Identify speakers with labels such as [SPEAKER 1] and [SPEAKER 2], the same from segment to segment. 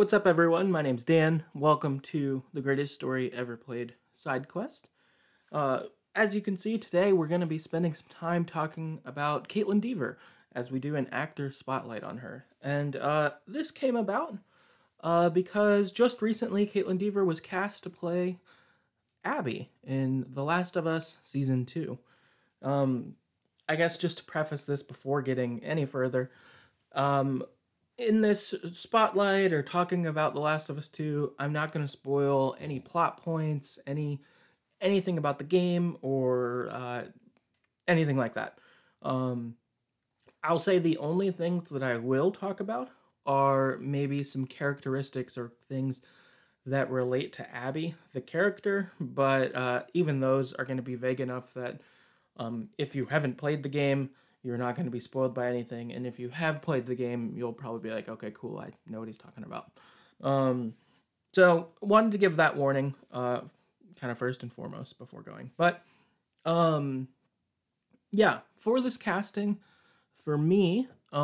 [SPEAKER 1] What's up, everyone? My name's Dan. Welcome to the greatest story ever played side quest. Uh, as you can see, today we're going to be spending some time talking about Caitlin Deaver as we do an actor spotlight on her. And this came about because just recently Caitlin Deaver was cast to play Abby in The Last of Us Season 2. I guess just to preface this before getting any further, um, in this spotlight or talking about The Last of Us 2, I'm not going to spoil any plot points, anything about the game, or anything like that. Um, I'll say the only things that I will talk about are maybe some characteristics or things that relate to Abby, the character, but even those are going to be vague enough that if you haven't played the game, you're not going to be spoiled by anything. And if you have played the game, you'll probably be like, okay, cool, I know what he's talking about. So wanted to give that warning, kind of first and foremost before going. But yeah, for this casting, for me,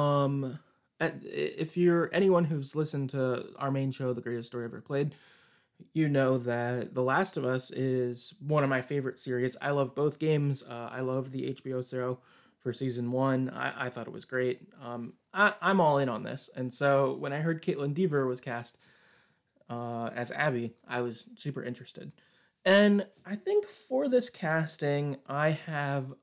[SPEAKER 1] if you're anyone who's listened to our main show, The Greatest Story Ever Played, you know that The Last of Us is one of my favorite series. I love both games. I love the HBO show for season 1. I thought it was great. I'm all in on this. And so when I heard Caitlin Deaver was cast as Abby, I was super interested. And I think for this casting, I have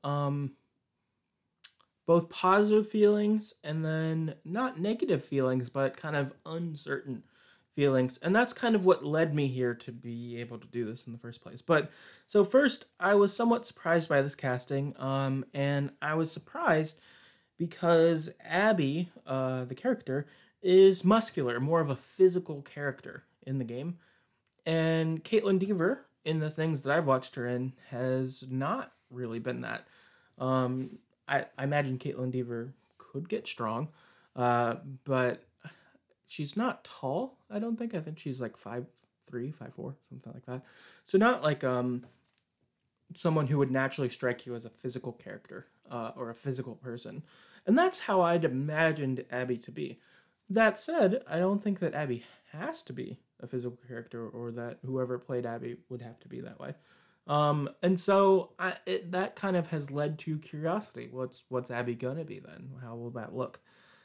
[SPEAKER 1] both positive feelings and then not negative feelings, but kind of uncertain feelings. And that's kind of what led me here to be able to do this in the first place. But so first, I was somewhat surprised by this casting. And I was surprised because Abby, the character, is muscular, more of a physical character in the game. And Caitlin Deaver, in the things that I've watched her in, has not really been that. I imagine Caitlin Deaver could get strong, but she's not tall, I don't think. I think she's like 5'3", 5'4", something like that. So not like someone who would naturally strike you as a physical character or a physical person. And that's how I'd imagined Abby to be. That said, I don't think that Abby has to be a physical character or that whoever played Abby would have to be that way. And so that kind of has led to curiosity. What's Abby gonna be then? How will that look?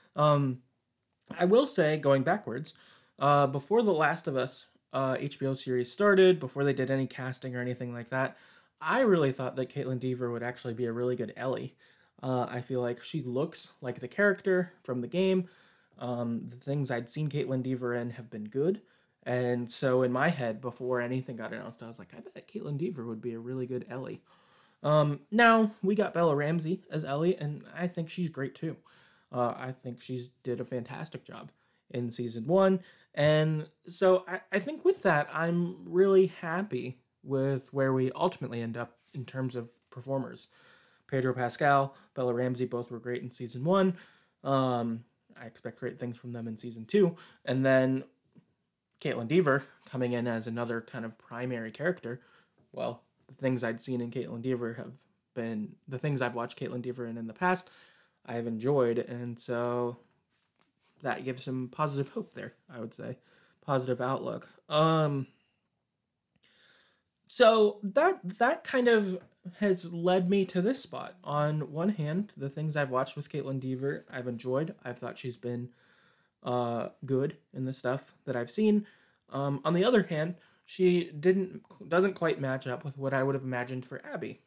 [SPEAKER 1] I will say, going backwards, before The Last of Us HBO series started, before they did any casting or anything like that, I really thought that Caitlin Deaver would actually be a really good Ellie. I feel like she looks like the character from the game. The things I'd seen Caitlin Deaver in have been good. And so in my head, before anything got announced, I was like, I bet Caitlin Deaver would be a really good Ellie. Now, we got Bella Ramsey as Ellie, and I think she's great too. I think she's did a fantastic job in season 1. And so I think with that, I'm really happy with where we ultimately end up in terms of performers. Pedro Pascal, Bella Ramsey both were great in season 1. I expect great things from them in season 2. And then Caitlin Deaver coming in as another kind of primary character. Well, the things I'd seen in Caitlin Deaver have been the things I've watched Caitlin Deaver in the past. I've enjoyed, and so that gives some positive hope there, I would say. Positive outlook. So that kind of has led me to this spot. On one hand, the things I've watched with Caitlin Deaver, I've enjoyed. I've thought she's been good in the stuff that I've seen. On the other hand, she doesn't quite match up with what I would have imagined for Abby.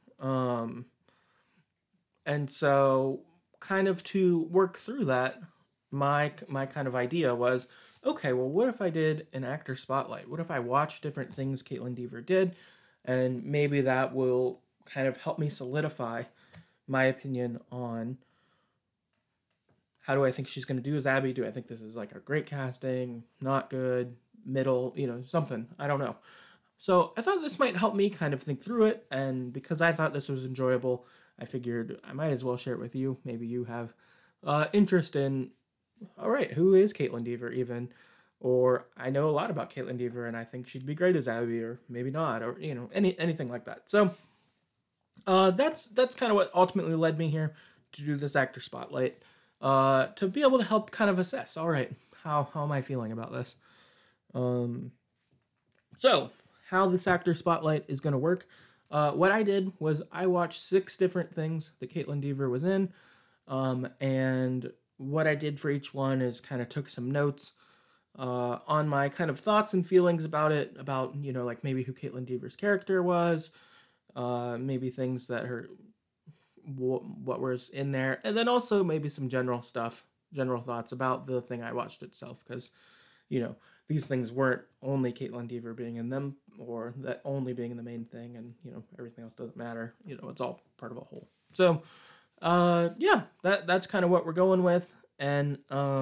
[SPEAKER 1] And so kind of to work through that, my kind of idea was, okay, well, what if I did an actor spotlight? What if I watched different things Caitlin Deaver did, and maybe that will kind of help me solidify my opinion on how do I think she's going to do as Abby? Do I think this is like a great casting, not good, middle, something? I don't know. So I thought this might help me kind of think through it, and because I thought this was enjoyable, I figured I might as well share it with you. Maybe you have interest in, all right, who is Caitlin Deaver even? Or I know a lot about Caitlin Deaver and I think she'd be great as Abby, or maybe not, or anything like that. So that's kind of what ultimately led me here to do this actor spotlight, to be able to help kind of assess, all right, how am I feeling about this? Um, so, how this actor spotlight is going to work. What I did was I watched 6 different things that Caitlin Dever was in. And what I did for each one is kind of took some notes on my kind of thoughts and feelings about it, about, like maybe who Caitlin Dever's character was, maybe things that what was in there, and then also maybe some general thoughts about the thing I watched itself, because, these things weren't only Caitlin Dever being in them, or that only being the main thing, and, everything else doesn't matter. It's all part of a whole. So, yeah, that's kind of what we're going with, and,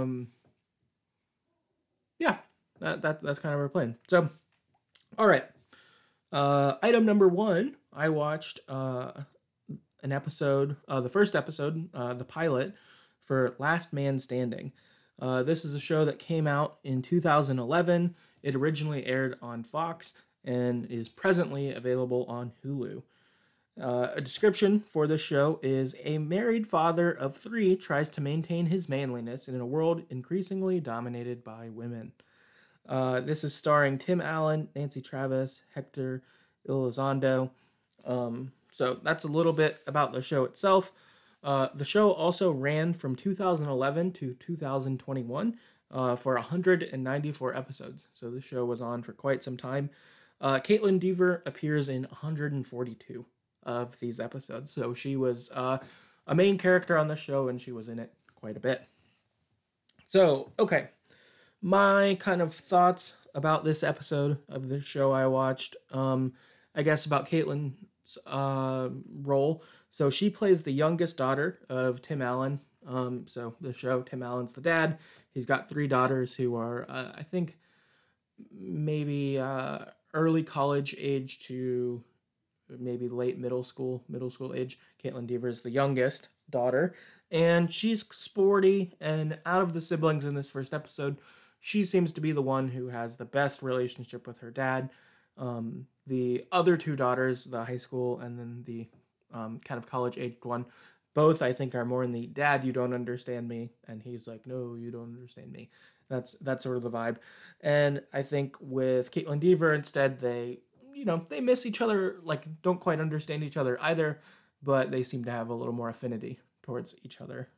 [SPEAKER 1] yeah, that's kind of our plan. So, all right. Item number 1, I watched an episode, the first episode, the pilot for Last Man Standing. This is a show that came out in 2011. It originally aired on Fox and is presently available on Hulu. A description for this show is: a married father of 3 tries to maintain his manliness in a world increasingly dominated by women. This is starring Tim Allen, Nancy Travis, Hector Elizondo. So that's a little bit about the show itself. The show also ran from 2011 to 2021 for 194 episodes. So the show was on for quite some time. Caitlin Dever appears in 142 of these episodes. So she was a main character on the show, and she was in it quite a bit. So, okay. My kind of thoughts about this episode of this show I watched, I guess about Caitlin's role. So she plays the youngest daughter of Tim Allen. So the show, Tim Allen's the dad. He's got 3 daughters who are, I think, maybe early college age to maybe late middle school age. Caitlin Dever is the youngest daughter, and she's sporty, and out of the siblings in this first episode, she seems to be the one who has the best relationship with her dad. The other 2 daughters, the high school and then the kind of college-aged one, both I think are more in the "Dad, you don't understand me," and he's like, "No, you don't understand me." That's sort of the vibe. And I think with Caitlin Dever, instead, they miss each other, like don't quite understand each other either, but they seem to have a little more affinity towards each other.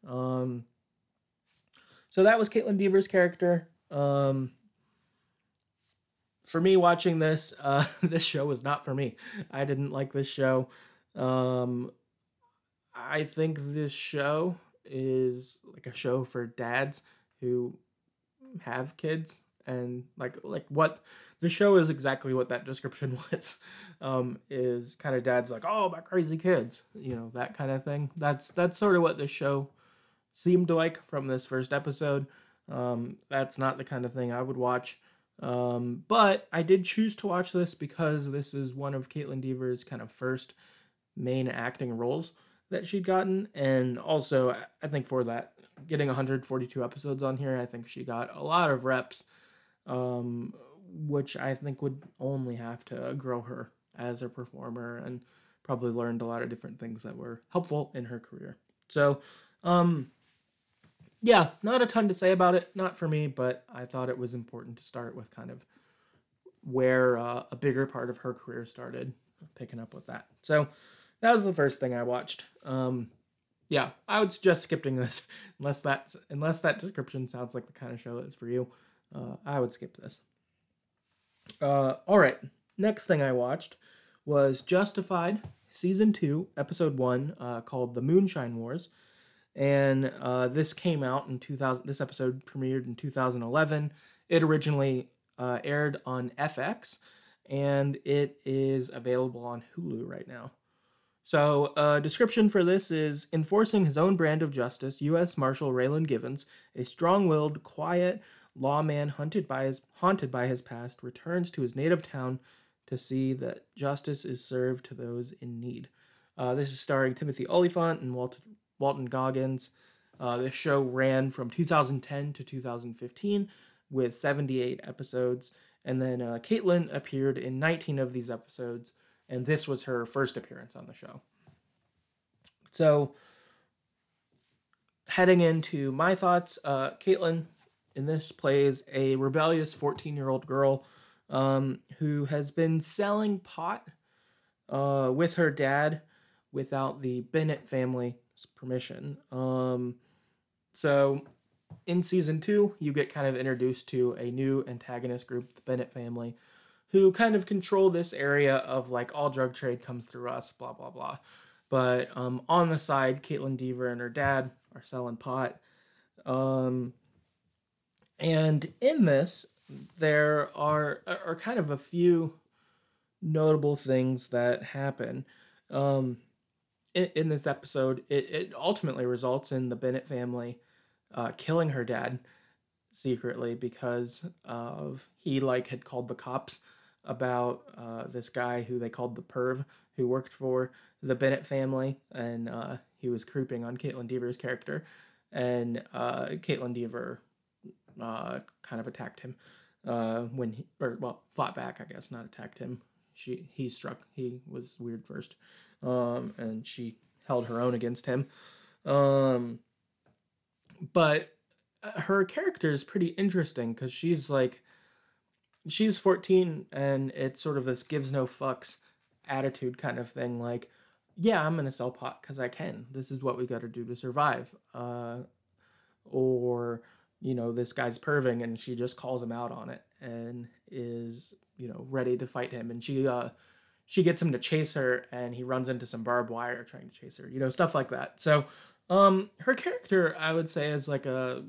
[SPEAKER 1] So that was Caitlin Dever's character. For me, watching this, this show was not for me. I didn't like this show. I think this show is like a show for dads who have kids, and like what the show is exactly what that description was. Is kind of dads like, oh, my crazy kids, that kind of thing. That's sort of what this show seemed like from this first episode. That's not the kind of thing I would watch. But I did choose to watch this because this is one of Caitlin Dever's kind of first main acting roles that she'd gotten. And also, I think for that, getting 142 episodes on here, I think she got a lot of reps, which I think would only have to grow her as a performer, and probably learned a lot of different things that were helpful in her career. So, yeah, not a ton to say about it. Not for me, but I thought it was important to start with kind of where a bigger part of her career started, picking up with that. So that was the first thing I watched. Yeah, I would suggest skipping this unless that description sounds like the kind of show that's for you. I would skip this. All right, next thing I watched was Justified Season 2, Episode 1, called The Moonshine Wars. And this came out in 2000. This episode premiered in 2011. It originally aired on FX, and it is available on Hulu right now. So, description for this is: enforcing his own brand of justice, U.S. Marshal Raylan Givens, a strong-willed, quiet lawman haunted by his past, returns to his native town to see that justice is served to those in need. This is starring Timothy Olyphant and Walton Goggins. This show ran from 2010 to 2015 with 78 episodes. And then Caitlin appeared in 19 of these episodes, and this was her first appearance on the show. So, heading into my thoughts, Caitlin in this plays a rebellious 14-year-old girl who has been selling pot with her dad without the Bennett family's permission. So in season 2, you get kind of introduced to a new antagonist group, the Bennett family, who kind of control this area of like all drug trade comes through us, blah blah blah. But on the side, Caitlin Deaver and her dad are selling pot. Um, and in this, there are kind of a few notable things that happen. Um, in this episode, it ultimately results in the Bennett family killing her dad secretly because of he like had called the cops about this guy who they called the perv who worked for the Bennett family, and he was creeping on Caitlin Deaver's character, and Caitlin Deaver kind of attacked him when he fought back, I guess, not attacked him. He was weird first, and she held her own against him. But her character is pretty interesting because she's 14 and it's sort of this gives no fucks attitude kind of thing. Like, yeah, I'm gonna sell pot because I can. This is what we got to do to survive. Or this guy's perving, and she just calls him out on it and is ready to fight him. And she gets him to chase her, and he runs into some barbed wire trying to chase her. Stuff like that. So her character, I would say, is like a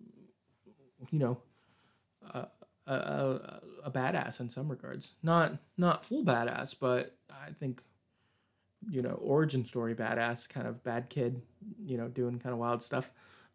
[SPEAKER 1] badass in some regards. Not full badass, but I think origin story badass, kind of bad kid, doing kind of wild stuff.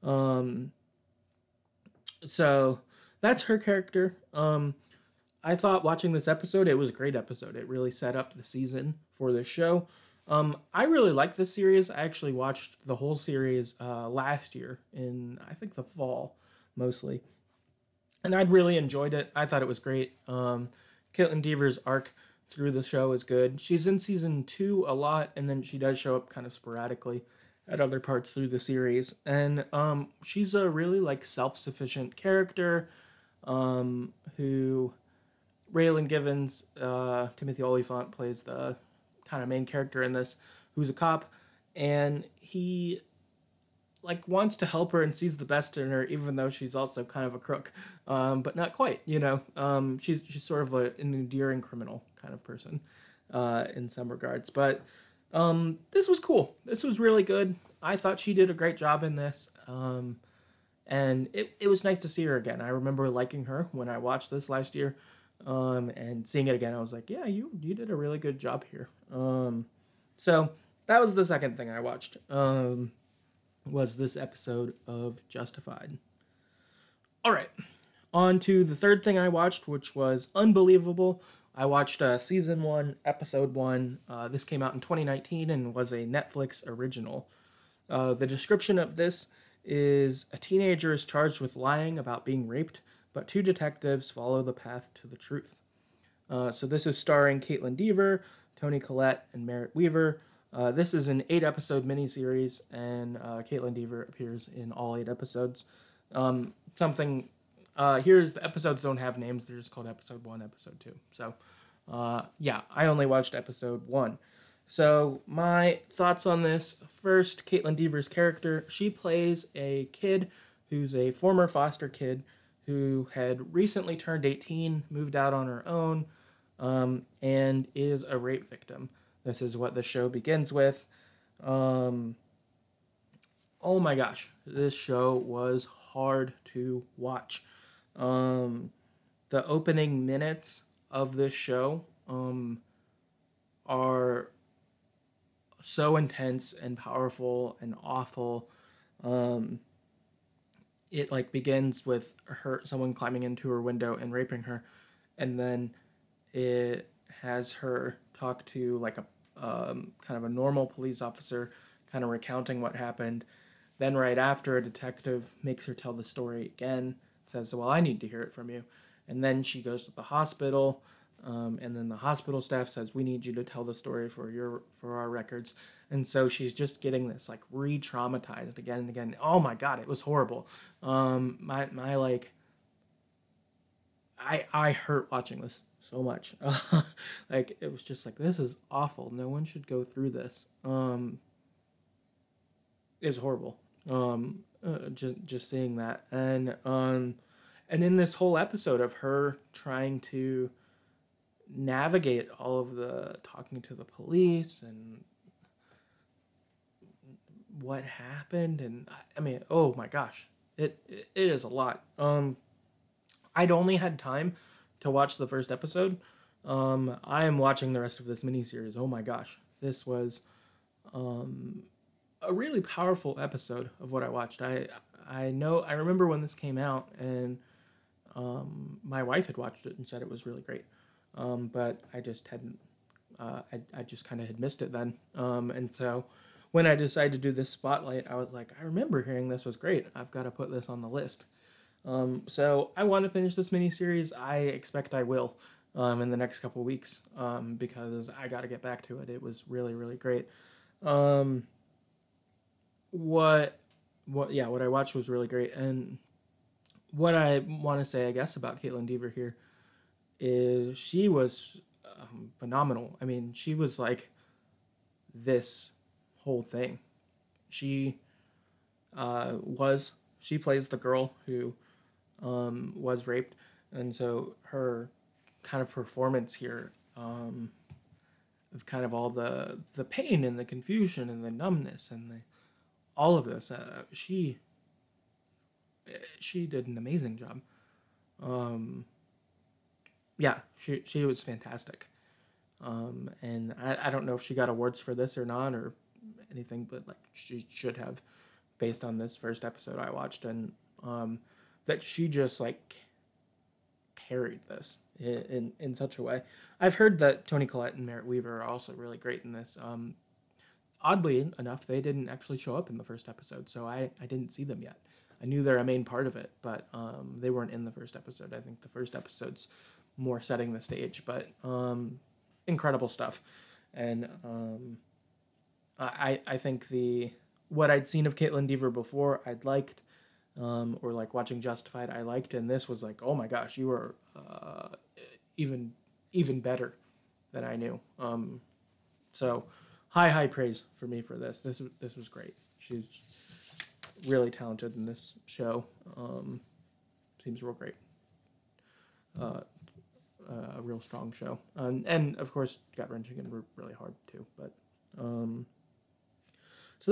[SPEAKER 1] So that's her character. I thought watching this episode, it was a great episode. It really set up the season for this show. I really like this series. I actually watched the whole series last year in, I think, the fall, mostly. And I'd really enjoyed it. I thought it was great. Caitlin Deaver's arc through the show is good. She's in season 2 a lot, and then she does show up kind of sporadically at other parts through the series. And she's a really self-sufficient character who Raylan Givens, Timothy Olyphant plays the kind of main character in this, who's a cop, and he wants to help her and sees the best in her, even though she's also kind of a crook, but not quite. She's sort of an endearing criminal kind of person in some regards. But this was cool. This was really good. I thought she did a great job in this, and it was nice to see her again. I remember liking her when I watched this last year. And seeing it again, I was like, yeah, you did a really good job here. So that was the second thing I watched, was this episode of Justified. All right, on to the third thing I watched, which was Unbelievable. I watched season 1, episode 1. This came out in 2019 and was a Netflix original. The description of this is a teenager is charged with lying about being raped, but 2 detectives follow the path to the truth. So this is starring Caitlin Deaver, Toni Collette, and Merritt Weaver. This is an 8-episode miniseries, and Caitlin Deaver appears in all 8 episodes. Here's the episodes don't have names. They're just called episode 1, episode 2. So, I only watched episode 1. So my thoughts on this. First, Caitlin Deaver's character. She plays a kid who's a former foster kid who had recently turned 18, moved out on her own, and is a rape victim. This is what the show begins with. Oh my gosh, this show was hard to watch. The opening minutes of this show are so intense and powerful and awful. It begins with someone climbing into her window and raping her, and then it has her talk to kind of a normal police officer, kind of recounting what happened. Then right after, a detective makes her tell the story again, says, well, I need to hear it from you. And then she goes to the hospital, and then the hospital staff says, we need you to tell the story for our records. And so she's just getting this re-traumatized again and again. Oh my God, it was horrible. My I hurt watching this so much. Like it was just like, this is awful. No one should go through this. It's horrible. Just seeing that, and in this whole episode of her trying to navigate all of the talking to the police and what happened, and I mean, oh my gosh, it is a lot. I'd only had time to watch the first episode. I am watching the rest of this miniseries. Oh my gosh, this was a really powerful episode of what I watched. I remember when this came out, and my wife had watched it and said it was really great, but I just hadn't. I just kind of had missed it then, and so when I decided to do this spotlight, I was like, I remember hearing this was great. I've got to put this on the list. So I want to finish this miniseries. I expect I will in the next couple weeks because I got to get back to it. It was really, really great. Um, what, what I watched was really great. And what I want to say, I guess, about Caitlin Deaver here is she was phenomenal. I mean, she was like this whole thing. She she plays the girl who was raped, and so her kind of performance here of kind of all the pain and the confusion and the numbness and all of this, she did an amazing job. Um, yeah, she was fantastic. And I don't know if she got awards for this or not or anything, but like she should have, based on this first episode I watched, and that she just like carried this in such a way. I've heard that Toni Collette and Merritt Weaver are also really great in this. Oddly enough, they didn't actually show up in the first episode, so I didn't see them yet. I knew they're a main part of it, but they weren't in the first episode. I think the first episode's more setting the stage, but incredible stuff. And I think the what I'd seen of Caitlin Deaver before I'd liked, or like watching Justified I liked, and this was like, oh my gosh, you were even even better than I knew. So high praise for me for this. This was great. She's really talented in this show. Seems real great. Uh, a real strong show, and of course gut wrenching and really hard too. But so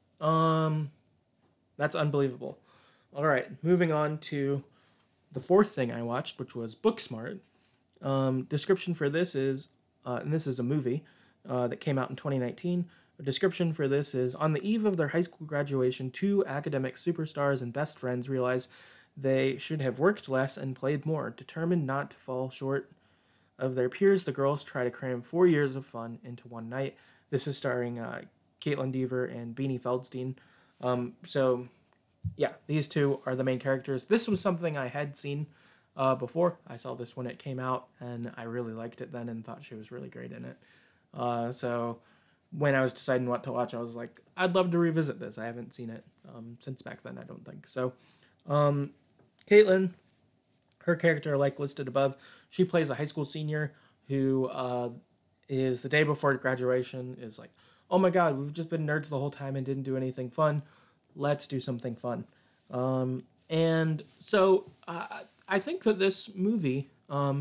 [SPEAKER 1] that's unbelievable. All right, moving on to the fourth thing I watched, which was Booksmart. Description for this is, and this is a movie that came out in 2019. The description for this is: on the eve of their high school graduation, two academic superstars and best friends realize they should have worked less and played more. Determined not to fall short of their peers, the girls try to cram 4 years of fun into one night. This is starring Caitlin Deaver and Beanie Feldstein. So, yeah, these two are the main characters. This was something I had seen before. I saw this when it came out, and I really liked it then and thought she was really great in it. So when I was deciding what to watch, I was like, I'd love to revisit this. I haven't seen it since back then, I don't think. So, Caitlin, her character, like listed above, she plays a high school senior who is the day before graduation, is like, oh my god, we've just been nerds the whole time and didn't do anything fun. Let's do something fun. And so I think that this movie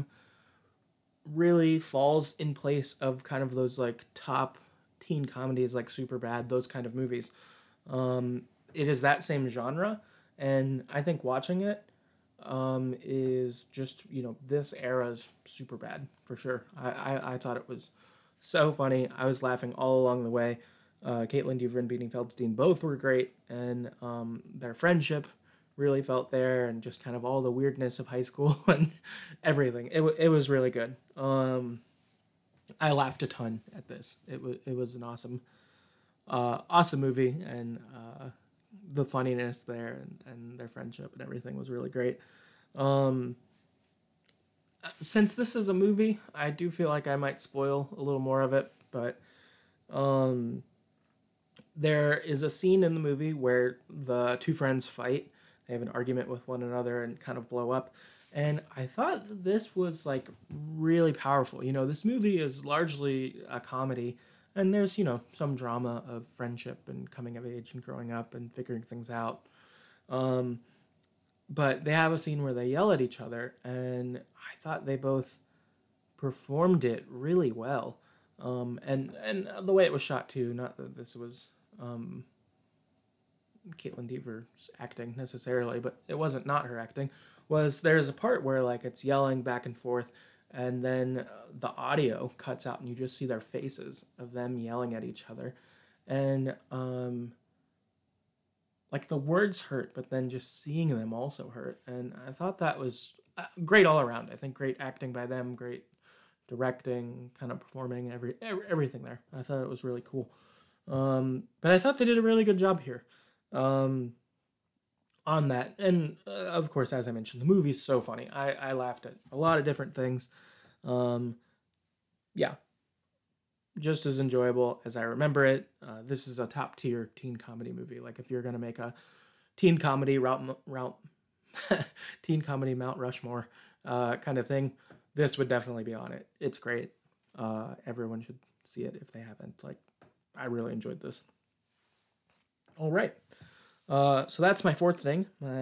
[SPEAKER 1] really falls in place of kind of those like top teen comedies like Superbad, those kind of movies. It is that same genre, and I think watching it is just, this era's Superbad for sure. I thought it was so funny. I was laughing all along the way. Caitlin Deaver and Beanie Feldstein both were great, and their friendship really felt there, and just kind of all the weirdness of high school and everything. It was really good. I laughed a ton at this. It was an awesome movie, and the funniness there and their friendship and everything was really great. Since this is a movie, I do feel like I might spoil a little more of it, but there is a scene in the movie where the two friends fight. They have an argument with one another and kind of blow up. And I thought that this was like really powerful. This movie is largely a comedy, and there's, some drama of friendship and coming of age and growing up and figuring things out. Um, but they have a scene where they yell at each other, and I thought they both performed it really well. And the way it was shot too, not that this was Caitlin Deaver's acting necessarily, but it wasn't not her acting. Was there's a part where like it's yelling back and forth, and then the audio cuts out, and you just see their faces of them yelling at each other, and like the words hurt, but then just seeing them also hurt, and I thought that was great all around. I think great acting by them, great directing, kind of performing everything there. I thought it was really cool. But I thought they did a really good job here. Um, on that. And of course, as I mentioned, the movie's so funny. I laughed at a lot of different things. Um, yeah, just as enjoyable as I remember it. This is a top tier teen comedy movie. Like if you're gonna make a teen comedy route teen comedy Mount Rushmore kind of thing, this would definitely be on it. It's great. Everyone should see it if they haven't. Like, I really enjoyed this. All right. So that's my fourth thing.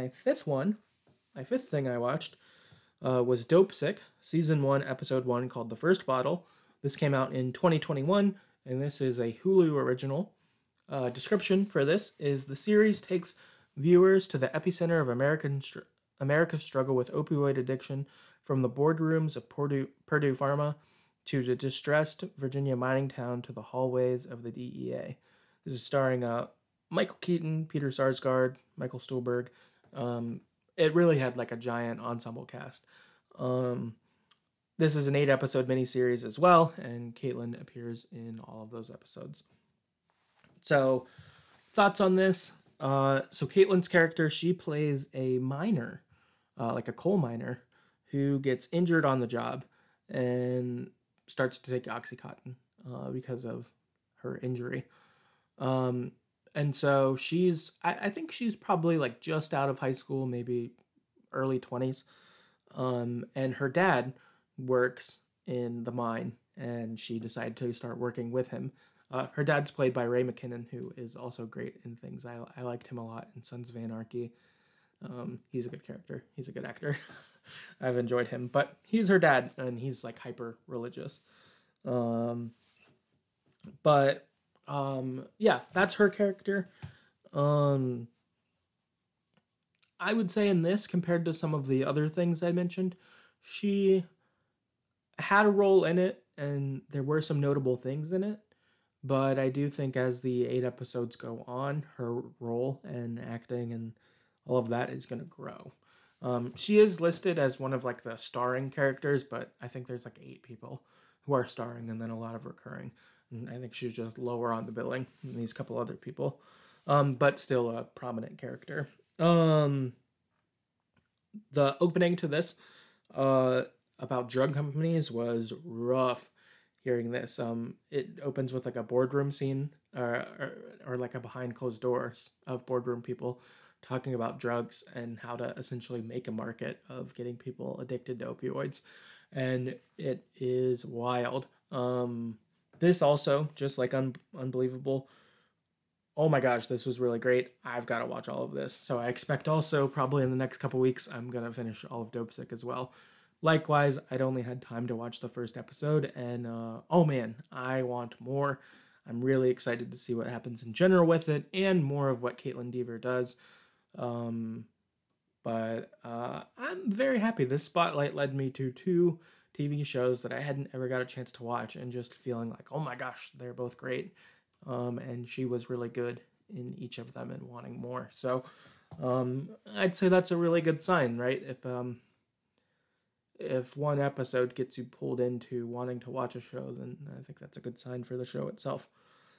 [SPEAKER 1] My fifth thing I watched was Dopesick, season 1, episode 1, called The First Bottle. This came out in 2021, and this is a Hulu original. Description for this is the series takes viewers to the epicenter of America's struggle with opioid addiction, from the boardrooms of Purdue Pharma to the distressed Virginia mining town to the hallways of the DEA. This is starring Michael Keaton, Peter Sarsgaard, Michael Stuhlbarg. It really had like a giant ensemble cast. This is an 8-episode miniseries as well, and Caitlin appears in all of those episodes. So, thoughts on this? So Caitlin's character, she plays a miner, like a coal miner, who gets injured on the job and starts to take OxyContin because of her injury. And so I think she's probably like just out of high school, maybe early 20s. And her dad works in the mine, and she decided to start working with him. Her dad's played by Ray McKinnon, who is also great in things. I liked him a lot in Sons of Anarchy. He's a good character. He's a good actor. I've enjoyed him. But he's her dad, and he's like hyper religious. But yeah, that's her character. I would say in this, compared to some of the other things I mentioned, she had a role in it, and there were some notable things in it. But I do think as the 8 episodes go on, her role and acting and all of that is going to grow. She is listed as one of like the starring characters, but I think there's like 8 people who are starring and then a lot of recurring. And I think she's just lower on the billing than these couple other people, but still a prominent character. The opening to this about drug companies was rough. Hearing this, it opens with like a boardroom scene, or like a behind closed doors of boardroom people talking about drugs and how to essentially make a market of getting people addicted to opioids, and it is wild. This also, just like Unbelievable, oh my gosh, this was really great. I've got to watch all of this. So I expect also probably in the next couple weeks, I'm going to finish all of Dopesick as well. Likewise, I'd only had time to watch the first episode, and oh man, I want more. I'm really excited to see what happens in general with it, and more of what Caitlin Deaver does. But I'm very happy. This spotlight led me to 2 TV shows that I hadn't ever got a chance to watch, and just feeling like, oh my gosh, they're both great. And she was really good in each of them and wanting more. So I'd say that's a really good sign, right? If one episode gets you pulled into wanting to watch a show, then I think that's a good sign for the show itself.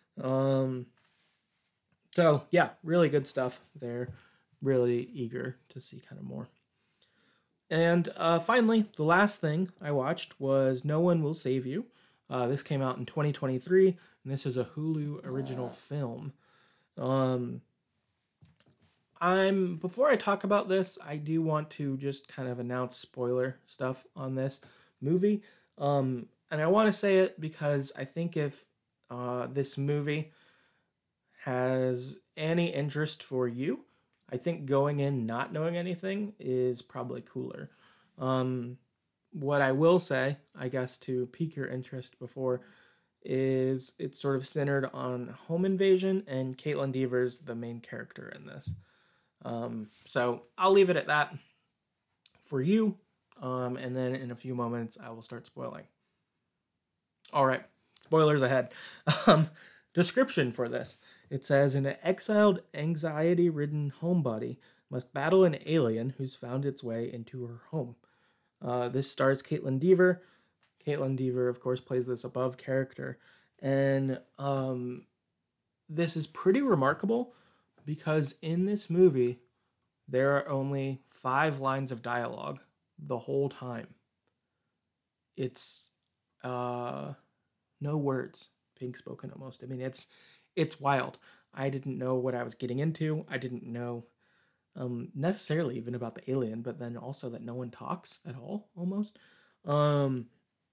[SPEAKER 1] So yeah, really good stuff there. Really eager to see kind of more. And finally, the last thing I watched was No One Will Save You. This came out in 2023, and this is a Hulu original film. Before I talk about this, I do want to just kind of announce spoiler stuff on this movie. And I want to say it because I think if this movie has any interest for you, I think going in not knowing anything is probably cooler. Um, what I will say, I guess, to pique your interest before, is it's sort of centered on home invasion, and Caitlin Dever's the main character in this. So I'll leave it at that for you. And then in a few moments, I will start spoiling. All right, spoilers ahead. Um, Description for this: it says, an exiled, anxiety ridden homebody must battle an alien who's found its way into her home. This stars Caitlin Dever. Caitlin Dever, of course, plays this above character. And this is pretty remarkable because in this movie, there are only 5 lines of dialogue the whole time. It's no words being spoken almost. I mean, it's wild. I didn't know what I was getting into. I didn't know necessarily even about the alien, but then also that no one talks at all, almost. Um,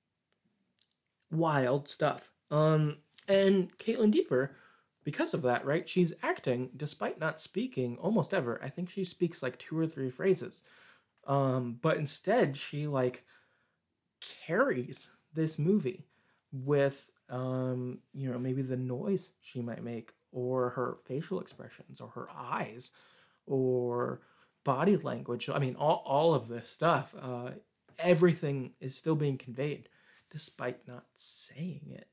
[SPEAKER 1] Wild stuff. And Caitlin Dever, because of that, right? She's acting despite not speaking almost ever. I think she speaks like 2 or 3 phrases. But instead, she like carries this movie with maybe the noise she might make, or her facial expressions, or her eyes, or body language. I mean, all of this stuff. Everything is still being conveyed despite not saying it.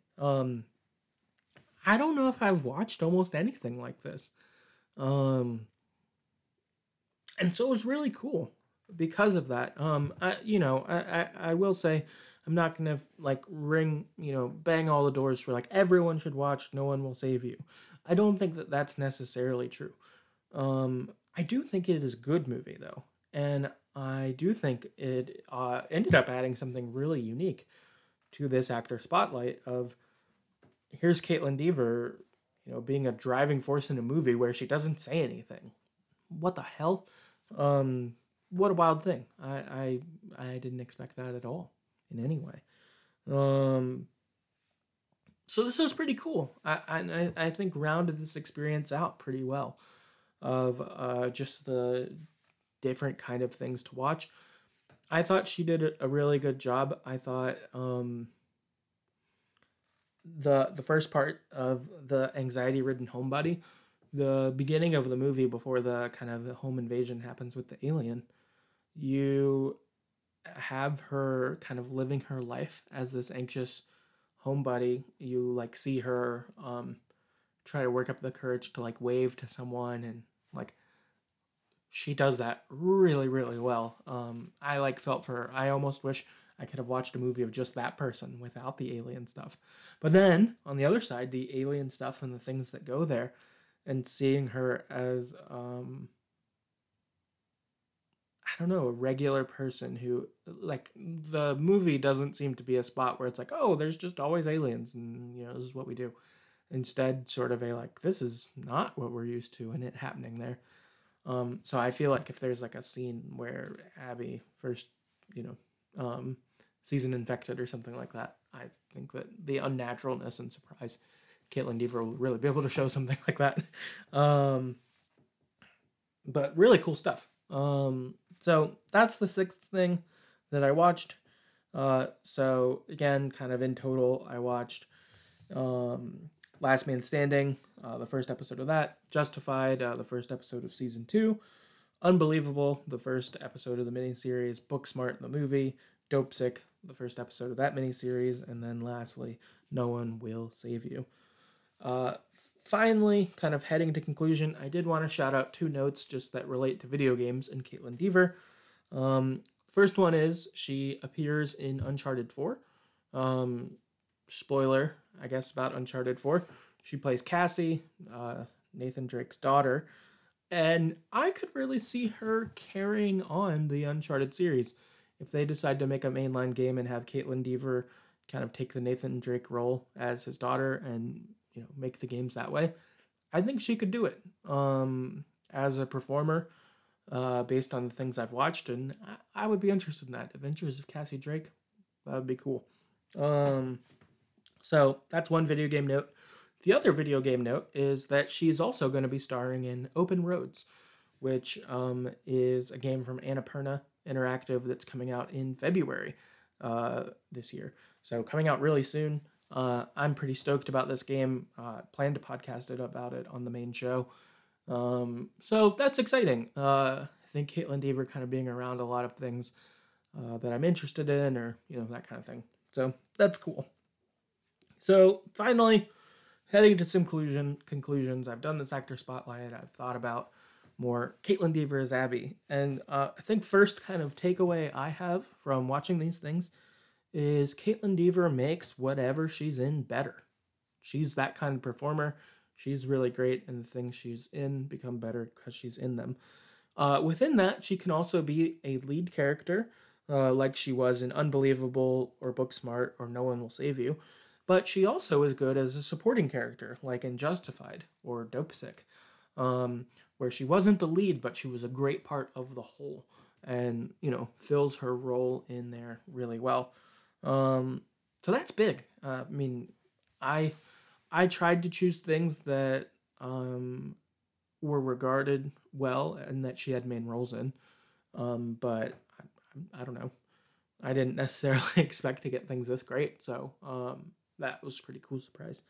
[SPEAKER 1] I don't know if I've watched almost anything like this. Um, and so it was really cool because of that. I will say I'm not gonna like bang all the doors for like everyone should watch. No one will save you. I don't think that that's necessarily true. I do think it is a good movie though, and I do think it ended up adding something really unique to this actor spotlight of here's Caitlin Dever, being a driving force in a movie where she doesn't say anything. What the hell? Um, what a wild thing. I didn't expect that at all in any way. Um, so this was pretty cool. I think rounded this experience out pretty well of just the different kind of things to watch. I thought she did a really good job. I thought the first part of the anxiety ridden homebody, the beginning of the movie before the kind of home invasion happens with the alien, you have her kind of living her life as this anxious homebody. You like see her try to work up the courage to like wave to someone, and like she does that really really well. I like felt for her. I almost wish I could have watched a movie of just that person without the alien stuff. But then on the other side, the alien stuff and the things that go there, and seeing her as I don't know, a regular person who like the movie doesn't seem to be a spot where it's like, oh, there's just always aliens and this is what we do. Instead, sort of a like, this is not what we're used to, and it happening there. So I feel like if there's like a scene where Abby first, you know, sees an infected or something like that, I think that the unnaturalness and surprise, Caitlin Dever will really be able to show something like that. Um, but really cool stuff. So that's the 6th thing that I watched. So again, kind of in total, I watched Last Man Standing, the first episode of that, Justified, the first episode of season 2, Unbelievable, the first episode of the miniseries, Booksmart, the movie, Dopesick, the first episode of that miniseries, and then lastly, No One Will Save You. Finally, kind of heading to conclusion, I did want to shout out 2 notes just that relate to video games and Caitlin Dever. First one is she appears in Uncharted 4. Spoiler, I guess, about Uncharted 4. She plays Cassie, Nathan Drake's daughter, and I could really see her carrying on the Uncharted series. If they decide to make a mainline game and have Caitlin Dever kind of take the Nathan Drake role as his daughter and make the games that way, I think she could do it. as a performer, based on the things I've watched, and I would be interested in that. Adventures of Cassie Drake, that would be cool. Um, so that's one video game note. The other video game note is that she's also going to be starring in Open Roads, which is a game from Annapurna Interactive that's coming out in February this year. So coming out really soon. I'm pretty stoked about this game. Plan to podcast about it on the main show. So that's exciting. I think Caitlin Dever kind of being around a lot of things that I'm interested in, or that kind of thing. So that's cool. So finally, heading to some conclusions. I've done this actor spotlight. I've thought about more Caitlin Dever as Abby, and I think first kind of takeaway I have from watching these things is Caitlin Dever makes whatever she's in better. She's that kind of performer. She's really great, and the things she's in become better because she's in them. Within that, she can also be a lead character, like she was in Unbelievable or Booksmart or No One Will Save You. But she also is good as a supporting character, like in Justified or Dopesick, where she wasn't the lead, but she was a great part of the whole, and fills her role in there really well. So that's big. I mean, I tried to choose things that were regarded well and that she had main roles in, but I don't know. I didn't necessarily expect to get things this great, so that was a pretty cool surprise.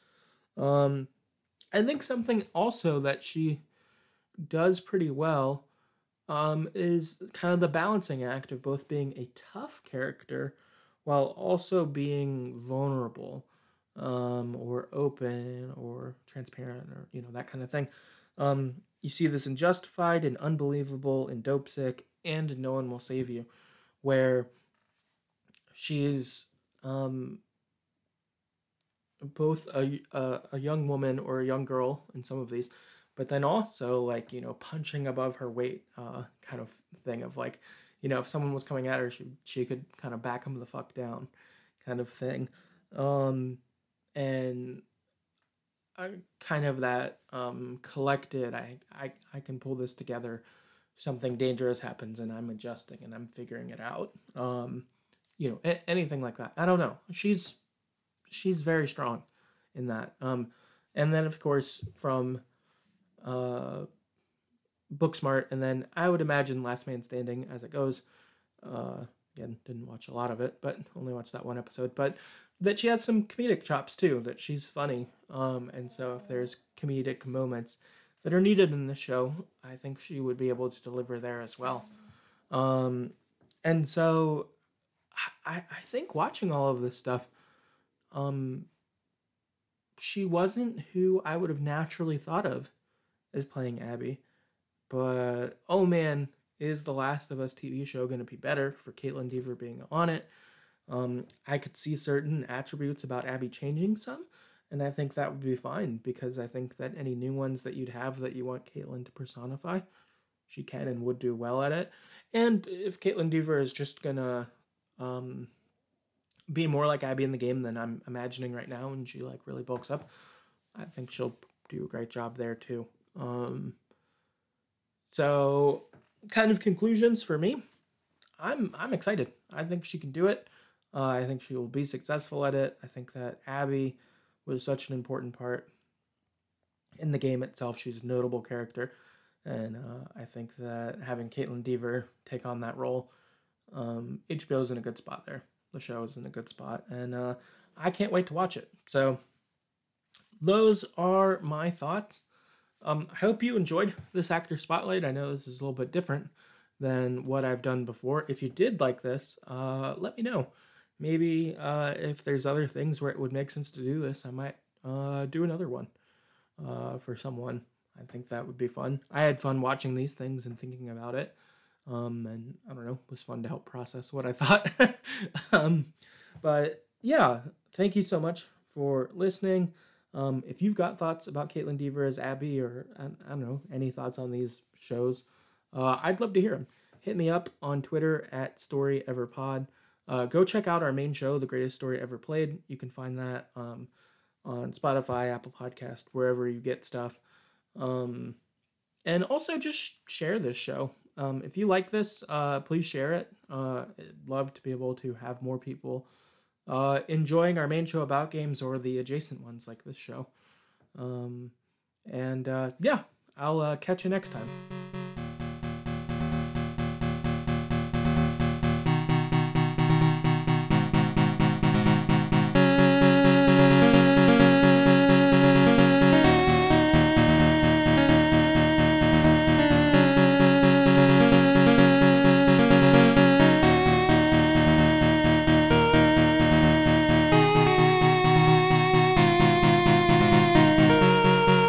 [SPEAKER 1] I think something also that she does pretty well is kind of the balancing act of both being a tough character while also being vulnerable, or open or transparent, or that kind of thing. You see this in Justified, in Unbelievable, in Dopesick, and in No One Will Save You, where she's both a young woman or a young girl in some of these, but then also like punching above her weight, kind of thing of like, if someone was coming at her, she could kind of back them the fuck down, kind of thing. And kind of that collected. I can pull this together. Something dangerous happens and I'm adjusting and I'm figuring it out. Anything like that. I don't know. She's very strong in that. And then of course from Booksmart, and then I would imagine Last Man Standing as it goes. Again, didn't watch a lot of it, but only watched that one episode. But that she has some comedic chops too. That she's funny. And so if there's comedic moments that are needed in the show, I think she would be able to deliver there as well. And so I think watching all of this stuff, she wasn't who I would have naturally thought of as playing Abby. But, oh man, is The Last of Us TV show going to be better for Caitlin Dever being on it? I could see certain attributes about Abby changing some, and I think that would be fine, because I think that any new ones that you'd have that you want Caitlin to personify, she can and would do well at it. And if Caitlin Dever is just going to be more like Abby in the game than I'm imagining right now, and she like really bulks up, I think she'll do a great job there too. So kind of conclusions for me. I'm excited. I think she can do it. I think she will be successful at it. I think that Abby was such an important part in the game itself. She's a notable character. And I think that having Caitlin Dever take on that role, HBO's in a good spot there. The show is in a good spot. And I can't wait to watch it. So those are my thoughts. I hope you enjoyed this actor spotlight. I know this is a little bit different than what I've done before. If you did like this, let me know. Maybe if there's other things where it would make sense to do this, I might do another one for someone. I think that would be fun. I had fun watching these things and thinking about it. And I don't know, it was fun to help process what I thought. But yeah, thank you so much for listening. If you've got thoughts about Caitlin Dever as Abby, or I don't know, any thoughts on these shows, I'd love to hear them. Hit me up on Twitter at StoryEverPod. Go check out our main show, The Greatest Story Ever Played. You can find that on Spotify, Apple Podcast, wherever you get stuff. And also just share this show. If you like this, please share it. I'd love to be able to have more people enjoying our main show about games or the adjacent ones like this show. Um, and yeah, I'll catch you next time.